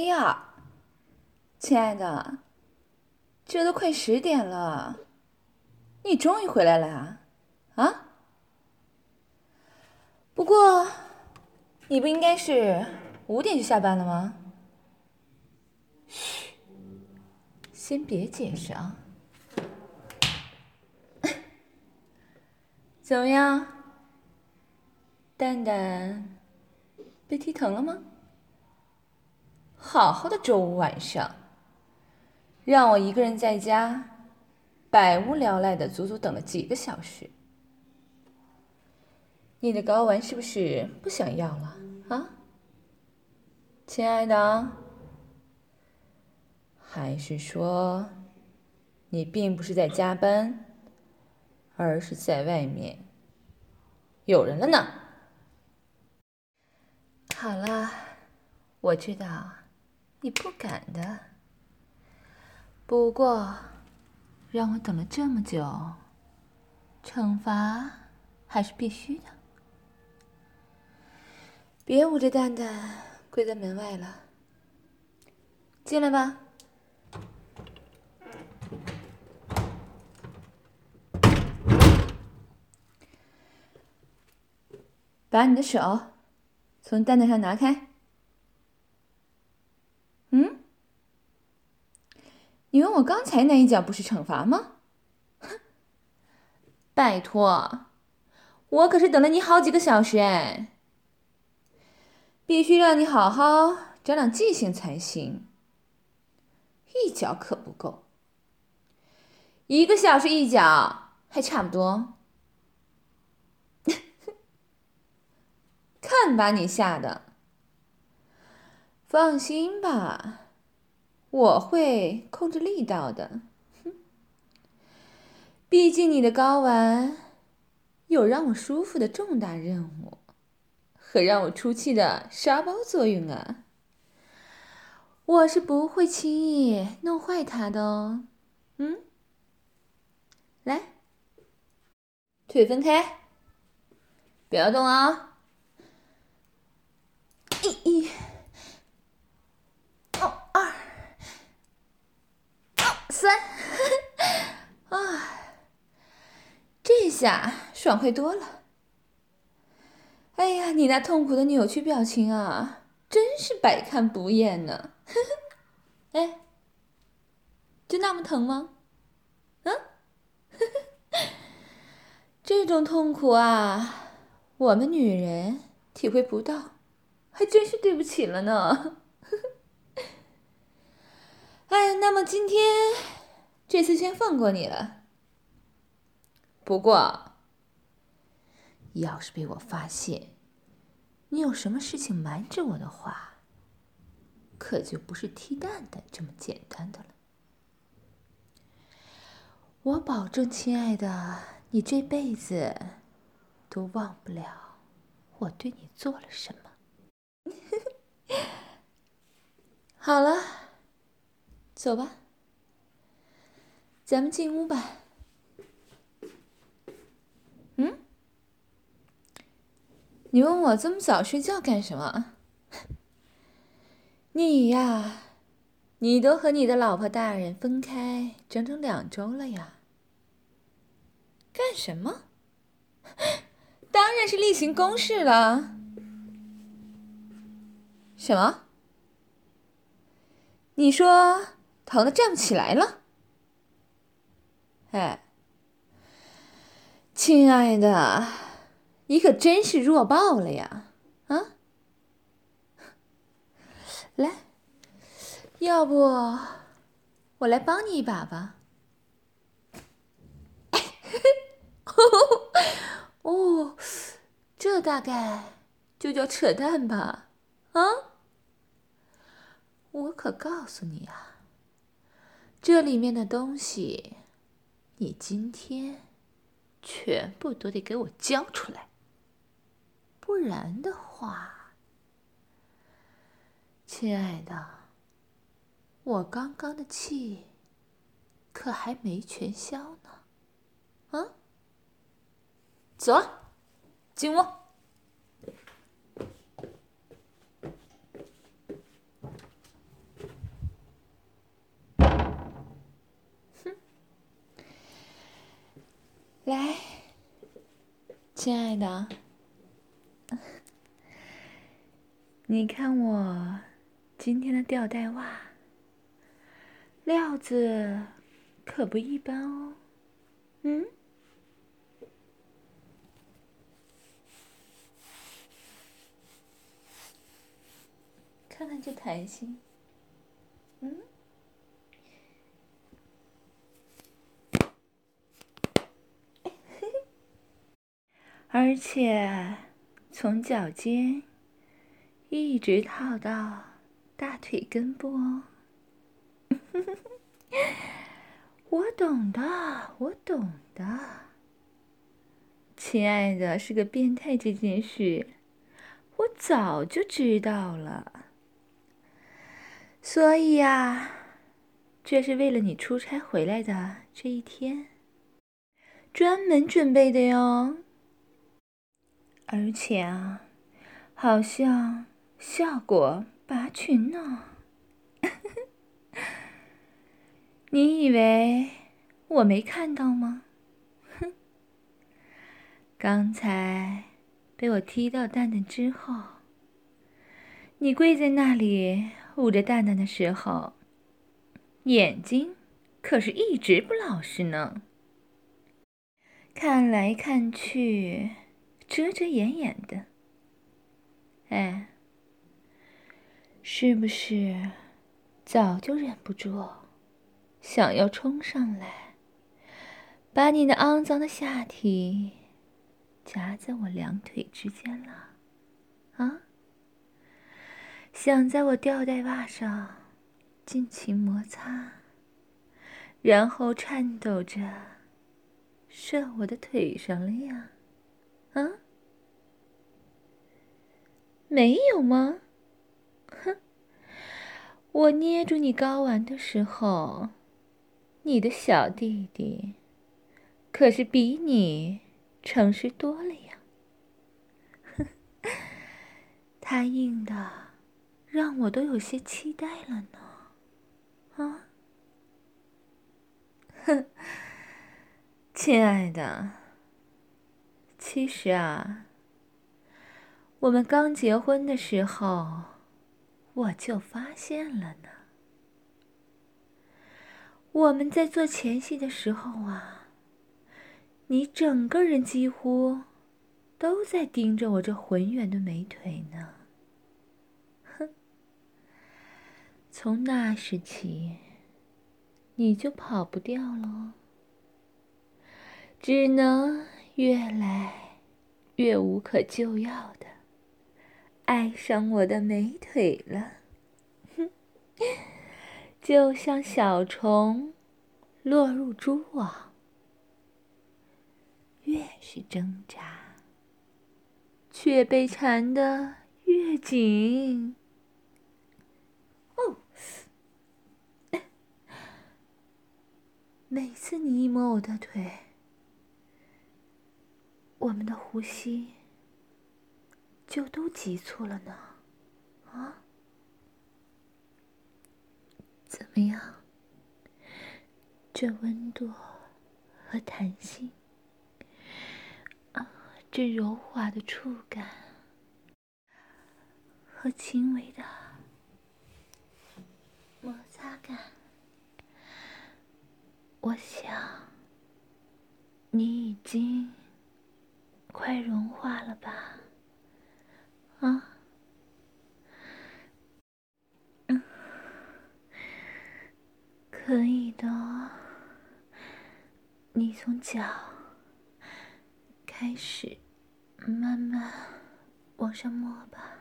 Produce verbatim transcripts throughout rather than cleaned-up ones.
哎呀，亲爱的，这都快十点了，你终于回来了啊？啊？不过，你不应该是五点就下班了吗？嘘，先别解释啊。怎么样，蛋蛋被踢疼了吗？好好的周五晚上，让我一个人在家，百无聊赖的足足等了几个小时。你的睾丸是不是不想要了啊，亲爱的？还是说，你并不是在加班，而是在外面有人了呢？好了，我知道你不敢的，不过让我等了这么久，惩罚还是必须的。别捂着蛋蛋跪在门外了，进来吧。把你的手从蛋蛋上拿开。嗯？你问我刚才那一脚不是惩罚吗？哼，拜托，我可是等了你好几个小时哎，必须让你好好长长记性才行。一脚可不够，一个小时一脚还差不多。看把你吓的！放心吧，我会控制力道的。哼，毕竟你的睾丸有让我舒服的重大任务和让我出气的沙包作用啊，我是不会轻易弄坏它的哦。嗯，来，腿分开，不要动啊！一，一，哦，二，哦，三，啊，这下爽快多了。哎呀，你那痛苦的扭曲表情啊，真是百看不厌呢。哎，就那么疼吗？嗯，这种痛苦啊，我们女人体会不到，还真是对不起了呢。哎呀，那么今天这次先放过你了。不过，要是被我发现你有什么事情瞒着我的话，可就不是踢蛋蛋这么简单的了。我保证，亲爱的，你这辈子都忘不了我对你做了什么。好了，走吧，咱们进屋吧。嗯？你问我这么早睡觉干什么？你呀，你都和你的老婆大人分开整整两周了呀。干什么？当然是例行公事了。什么？你说疼得站不起来了？哎，亲爱的，你可真是弱爆了呀！啊，来，要不我来帮你一把吧？哦，这大概就叫扯淡吧？啊？我可告诉你啊，这里面的东西，你今天全部都得给我交出来，不然的话，亲爱的，我刚刚的气可还没全消呢。啊，走啊，进屋。 来，亲爱的，你看我今天的吊带袜，料子可不一般哦。嗯？看看这弹性，嗯？而且从脚尖一直套到大腿根部哦。我懂的，我懂的。亲爱的，是个变态这件事，我早就知道了。所以啊，这是为了你出差回来的这一天，专门准备的哟。而且啊，好像效果拔群呢。你以为我没看到吗？哼！刚才被我踢到蛋蛋之后，你跪在那里捂着蛋蛋的时候，眼睛可是一直不老实呢。看来看去，遮遮掩掩的。哎，是不是早就忍不住想要冲上来，把你那肮脏的下体夹在我两腿之间了？啊？想在我吊带袜上尽情摩擦，然后颤抖着射我的腿上了呀？啊？没有吗？哼！我捏住你睾丸的时候，你的小弟弟可是比你诚实多了呀。哼，他硬的让我都有些期待了呢。啊？哼，亲爱的，其实啊，我们刚结婚的时候，我就发现了呢。我们在做前戏的时候啊，你整个人几乎都在盯着我这浑圆的美腿呢。哼，从那时起，你就跑不掉了，只能越来越无可救药的爱上我的美腿了。哼，就像小虫落入蛛网，越是挣扎，却被缠得越紧。哦，每次你一摸我的腿，我们的呼吸就都急促了呢。啊？怎么样？这温度和弹性，啊，这柔滑的触感和轻微的摩擦感，我想你已经快融化了吧？啊？嗯，可以的。你从脚开始，慢慢往上摸吧。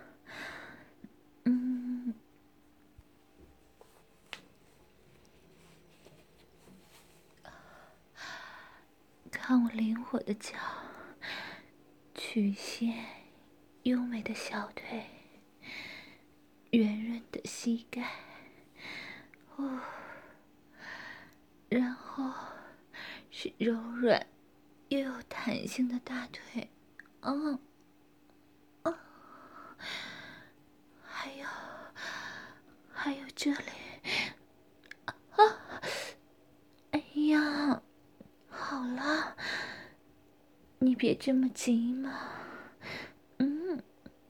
嗯，看我灵活的脚，曲线优美的小腿，圆润的膝盖，哦，然后是柔软又有弹性的大腿，嗯，哦，还有，还有这里，啊，哎呀，好了， 别这么紧嘛。嗯，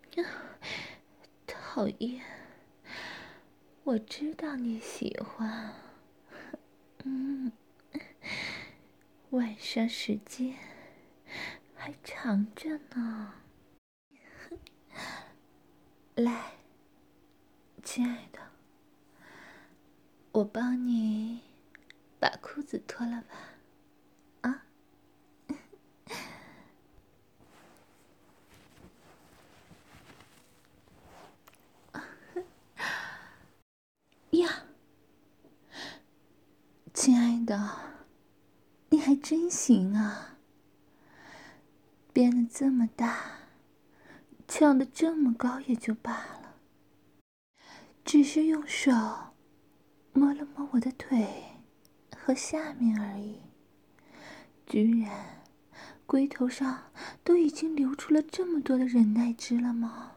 讨厌，我知道你喜欢。嗯，晚上时间还长着呢。来，亲爱的，我帮你把裤子脱了吧。啊？呀，亲爱的，你还真行啊！变得这么大，翘得这么高也就罢了，只是用手摸了摸我的腿和下面而已，居然龟头上都已经流出了这么多的忍耐汁了吗？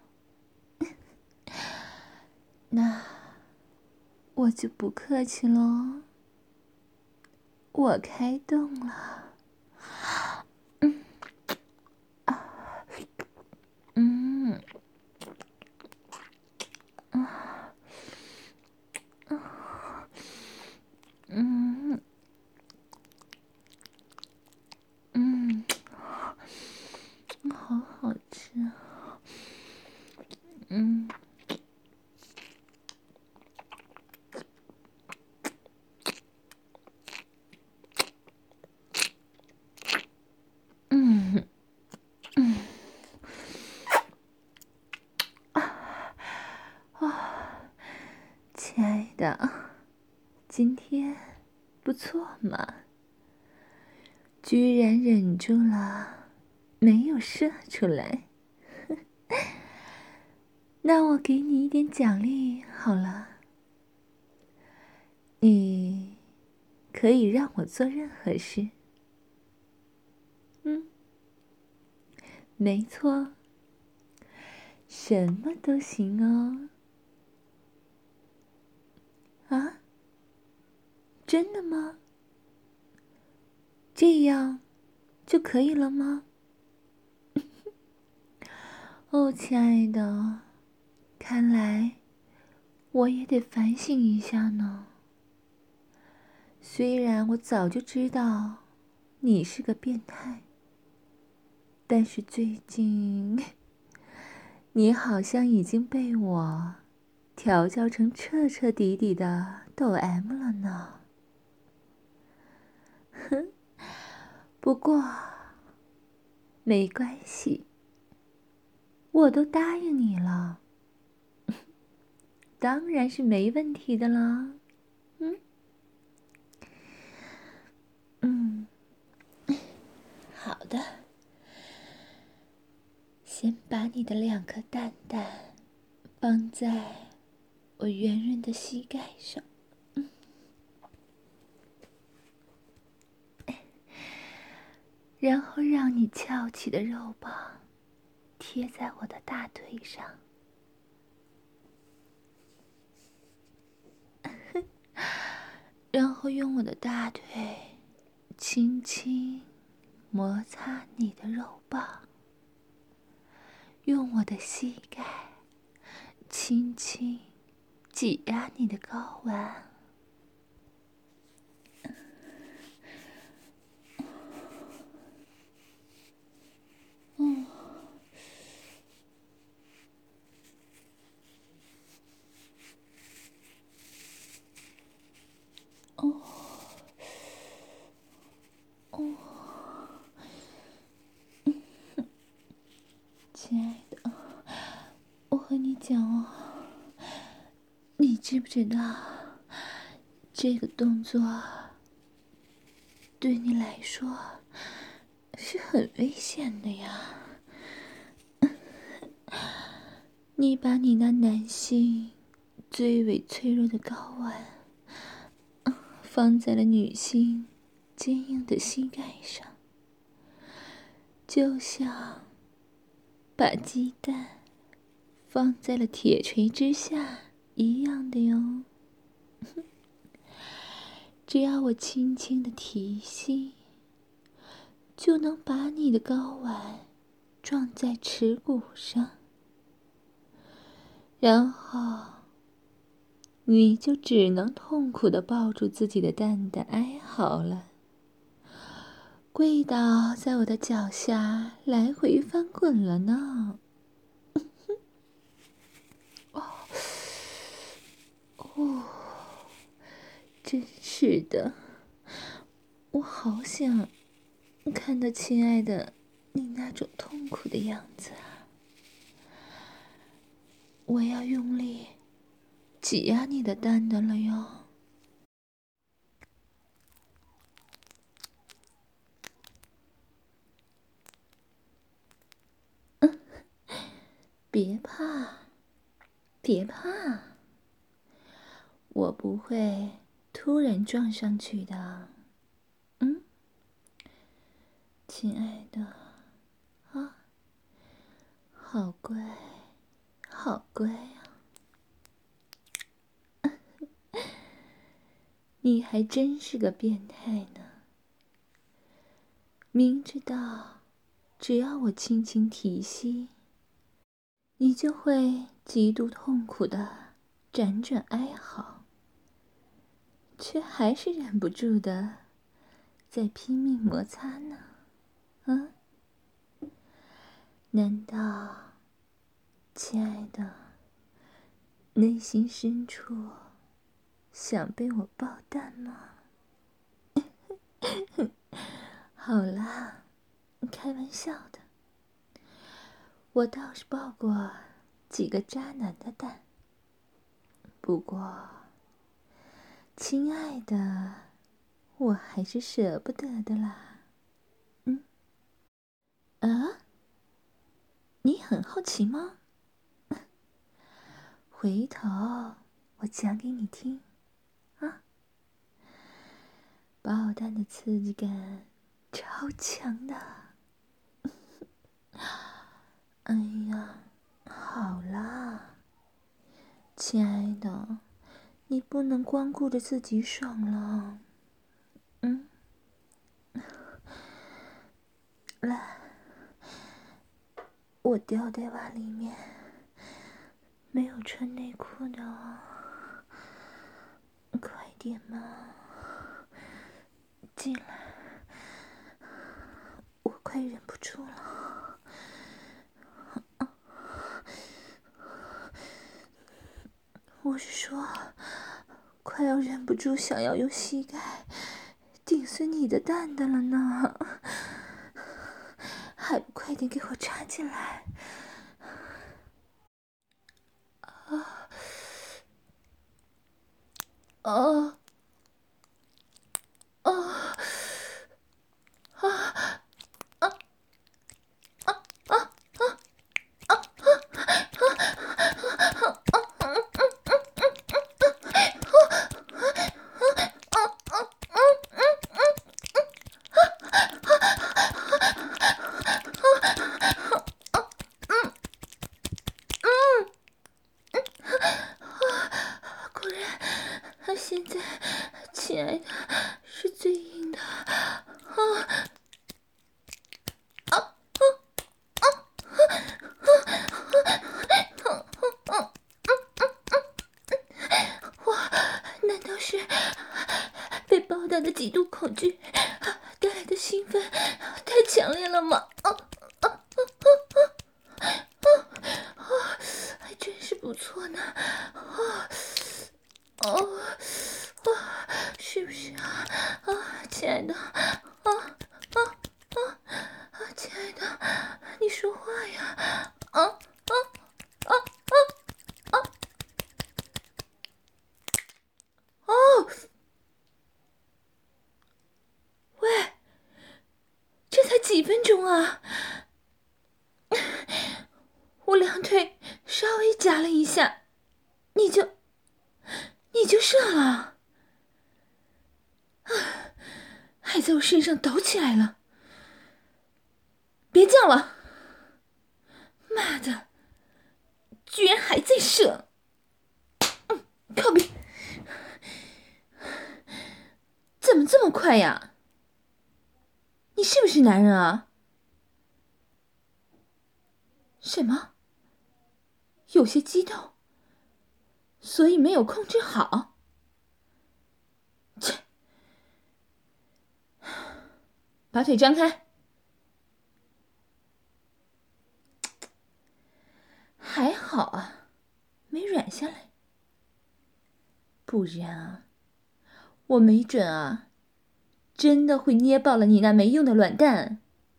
那我就不客气喽，我开动了。嗯啊嗯啊啊嗯嗯，好好吃。嗯嗯嗯啊，亲爱的，今天不错嘛，居然忍住了，没有射出来。那我给你一点奖励好了，你可以让我做任何事。嗯，没错，什么都行哦。啊？真的吗？这样就可以了吗？哦，亲爱的，看来我也得反省一下呢。虽然我早就知道你是个变态，但是最近你好像已经被我调教成彻彻底底的抖 M 了呢。哼，不过没关系，我都答应你了，当然是没问题的了。嗯嗯，好的，先把你的两颗蛋蛋放在我圆润的膝盖上，嗯，然后让你翘起的肉棒贴在我的大腿上，然后用我的大腿轻轻摩擦你的肉棒，用我的膝盖轻轻挤压你的睾丸。嗯，哦，哦，亲爱的，我和你讲哦，你知不知道这个动作对你来说是很危险的呀？你把你那男性最为脆弱的睾丸放在了女性坚硬的膝盖上，就像把鸡蛋放在了铁锤之下一样的哟。只要我轻轻的提醒， 就能把你的睾丸撞在耻骨上，然后你就只能痛苦地抱住自己的蛋蛋哀嚎了，跪倒在我的脚下来回翻滚了呢。哦，哦，真是的，我好想看到亲爱的你那种痛苦的样子啊！我要用力挤压你的蛋蛋了哟。别怕，别怕，我不会突然撞上去的。嗯，亲爱的，啊，好乖，好乖啊！你还真是个变态呢，明知道只要我轻轻提息，你就会极度痛苦的辗转哀嚎，却还是忍不住的在拼命摩擦呢。啊，难道亲爱的内心深处想被我抱蛋吗？好啦，开玩笑的，我倒是抱过几个渣男的蛋，不过亲爱的，我还是舍不得的啦。嗯，啊，你很好奇吗？回头我讲给你听啊。爆弹的刺激感超强的。哎呀，好啦，亲爱的，你不能光顾着自己爽了。嗯，来，我吊带袜里面没有穿内裤的哦，快点嘛，进来，我快忍不住了。我是说，快要忍不住想要用膝盖顶碎你的蛋蛋了呢，还不快点给我插进来！啊，啊，啊，啊，啊，啊，啊！果然，现在亲爱的是最硬的啊！啊啊啊啊！我难道是被爆弹的极度恐惧带来的兴奋太强烈了吗？啊啊啊啊啊！还真是不错呢。啊哦哦，是不是啊？啊，亲爱的，啊啊啊啊，亲爱的，你说话呀！啊啊啊啊啊！哦，喂，这才几分钟啊！我两腿稍微夹了一下，你就你就射了，还在我身上抖起来了。别叫了，妈的，居然还在射！嗯，靠边！怎么这么快呀？你你是不是男人啊？什么？有些激动，所以没有控制好。切！把腿张开。还好啊，没软下来。不然啊，我没准啊，真的会捏爆了你那没用的卵蛋。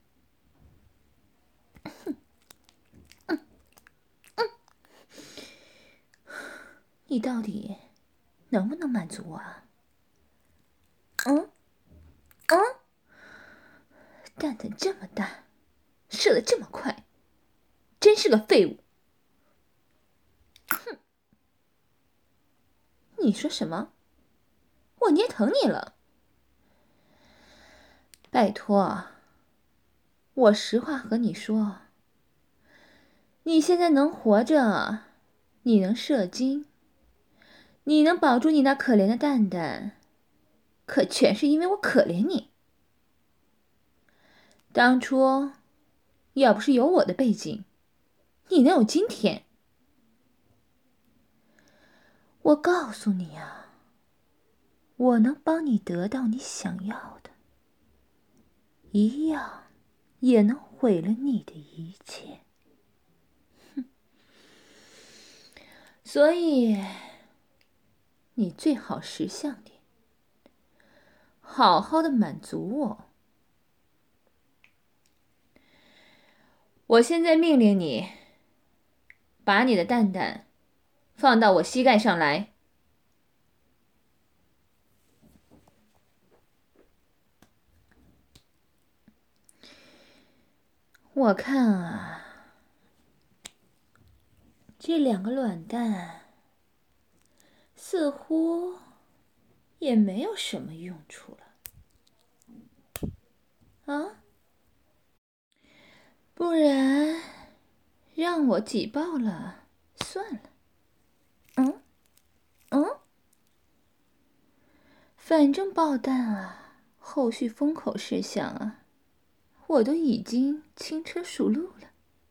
你到底能不能满足我啊？嗯嗯，蛋蛋这么大，射得这么快，真是个废物。哼！你说什么？我捏疼你了？拜托，我实话和你说，你现在能活着，你能射精，你能保住你那可怜的蛋蛋，可全是因为我可怜你。当初要不是有我的背景，你能有今天？我告诉你啊，我能帮你得到你想要的，一样也能毁了你的一切。哼！所以你最好识相点，好好的满足我。我现在命令你，把你的蛋蛋放到我膝盖上来。我看啊，这两个卵蛋似乎也没有什么用处了。啊？不然让我挤爆了算了。嗯嗯，反正爆弹啊，后续封口事项啊，我都已经轻车熟路了。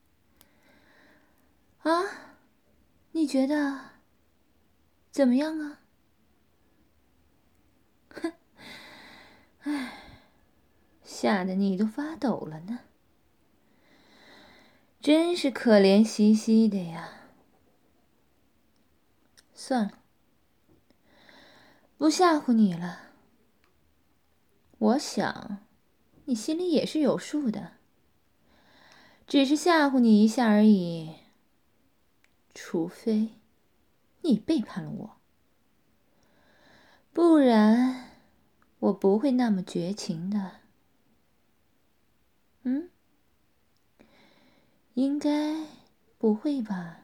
啊，你觉得怎么样啊？哼，唉，吓得你都发抖了呢，真是可怜兮兮的呀。算了，不吓唬你了。我想你心里也是有数的，只是吓唬你一下而已。除非你背叛了我，不然我不会那么绝情的。嗯，应该不会吧？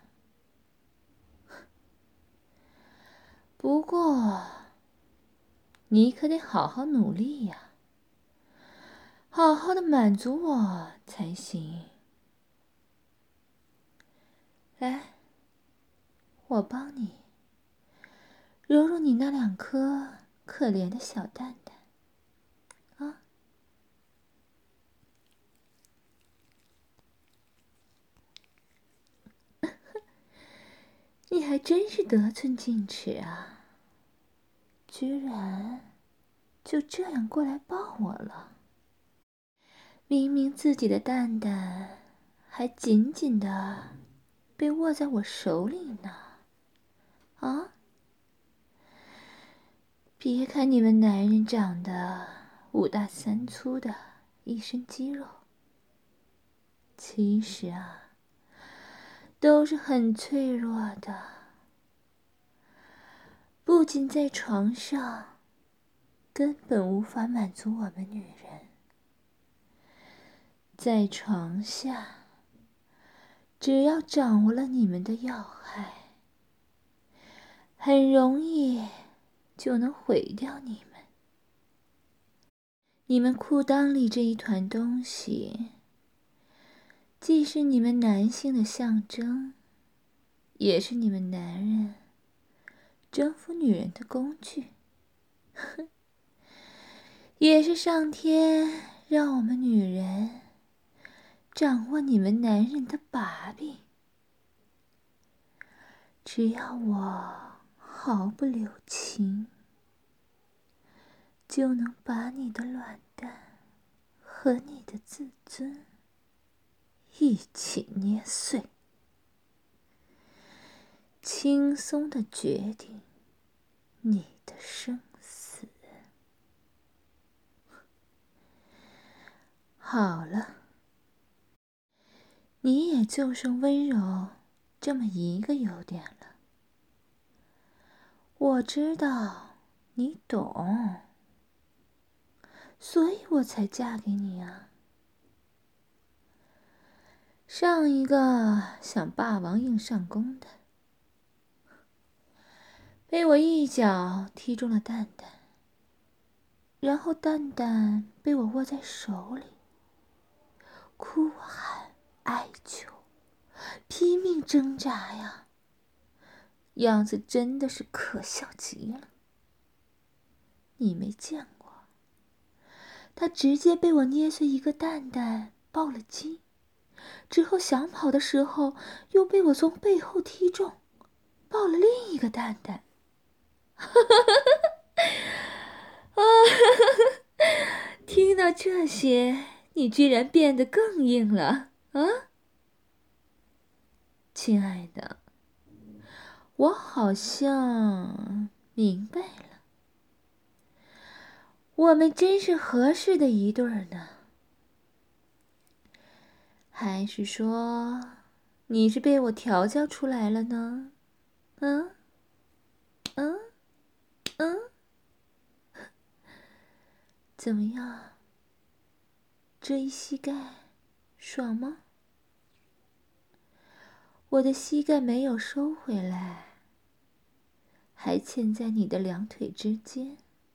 不过你可得好好努力呀，好好的满足我才行。来，我帮你揉揉你那两颗可怜的小蛋蛋啊。你还真是得寸进尺啊，居然就这样过来抱我了。明明自己的蛋蛋还紧紧的被握在我手里呢。啊！别看你们男人长得五大三粗的，一身肌肉，其实啊，都是很脆弱的。不仅在床上根本无法满足我们女人，在床下，只要掌握了你们的要害，很容易就能毁掉你们。你们裤裆里这一团东西，既是你们男性的象征，也是你们男人征服女人的工具，也是上天让我们女人掌握你们男人的把柄。只要我毫不留情，就能把你的卵蛋和你的自尊一起捏碎，轻松地决定你的生死。好了，你也就剩温柔这么一个优点了。我知道你懂，所以我才嫁给你啊。上一个想霸王硬上弓的，被我一脚踢中了蛋蛋，然后蛋蛋被我握在手里，哭喊哀求，拼命挣扎呀，样子真的是可笑极了。你没见过，他直接被我捏碎一个蛋蛋，爆了筋，之后想跑的时候又被我从背后踢中，爆了另一个蛋蛋。啊，听到这些，你居然变得更硬了啊！亲爱的，我好像明白了，我们真是合适的一对儿呢。还是说，你是被我调教出来了呢？嗯，嗯，嗯，怎么样？这一膝盖爽吗？我的膝盖没有收回来，还嵌在你的两腿之间，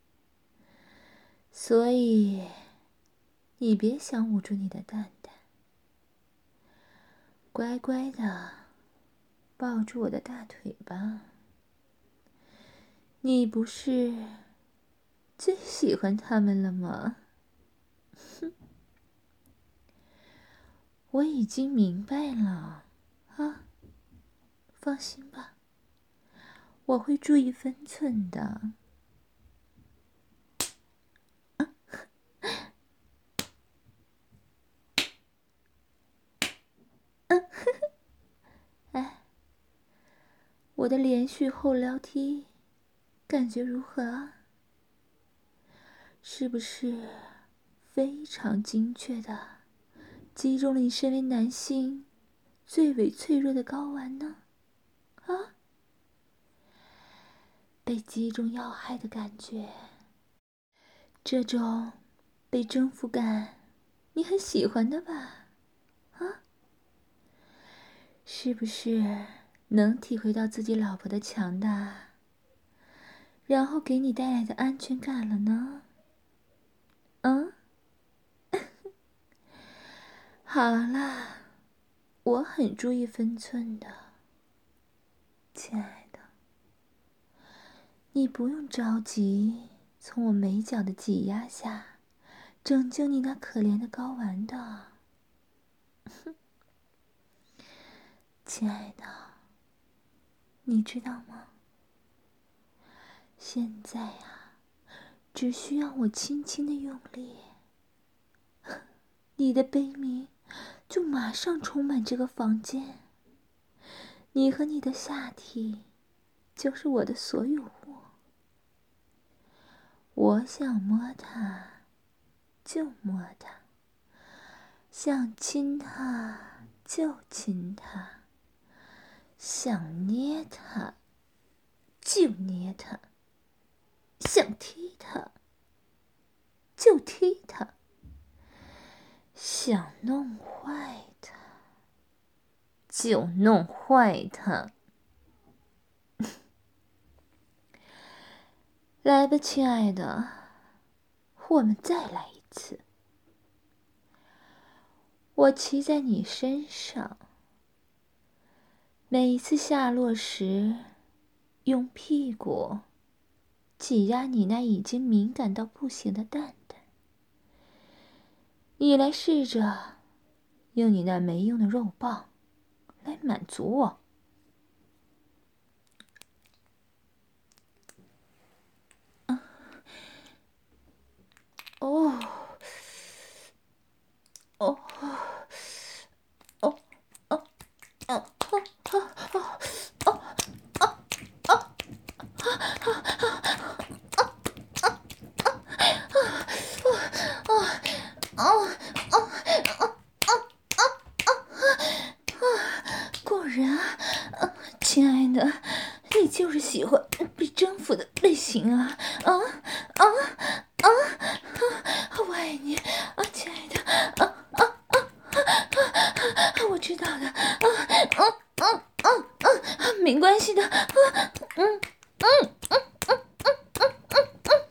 所以你别想捂住你的蛋蛋，乖乖的抱住我的大腿吧。你不是最喜欢他们了吗？哼，我已经明白了啊，放心吧，我会注意分寸的。哎，我的连续后撩踢感觉如何啊？是不是非常精确的击中了你身为男性最为脆弱的睾丸呢？啊，被击中要害的感觉，这种被征服感你很喜欢的吧？啊，是不是能体会到自己老婆的强大，然后给你带来的安全感了呢？嗯，好啦，我很注意分寸的，亲爱的，你不用着急从我美脚的挤压下拯救你那可怜的睾丸的。亲爱的，你知道吗？现在啊，只需要我轻轻的用力，你的悲鸣就马上充满这个房间，你和你的下体就是我的所有物。我想摸它就摸它，想亲它就亲它，想捏它就捏它，想踢它就踢它，想弄坏它就弄坏它。来吧，亲爱的，我们再来一次。我骑在你身上，每一次下落时，用屁股挤压你那已经敏感到不行的蛋蛋， 你来试着用你那没用的肉棒来满足我。啊、哦，哦，哦，哦，哦，哦，哦，哦，果然啊，亲爱的，你就是喜欢被征服的类型啊！啊啊啊！我爱你啊，亲爱的！啊啊啊啊！我知道的，啊啊啊啊啊！没关系的，啊嗯嗯嗯嗯嗯嗯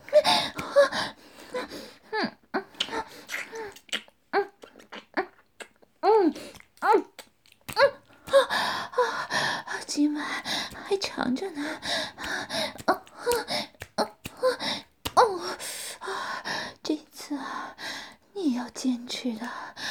嗯嗯嗯啊！今晚还长着呢，啊啊啊啊！哦，这次啊，你要坚持的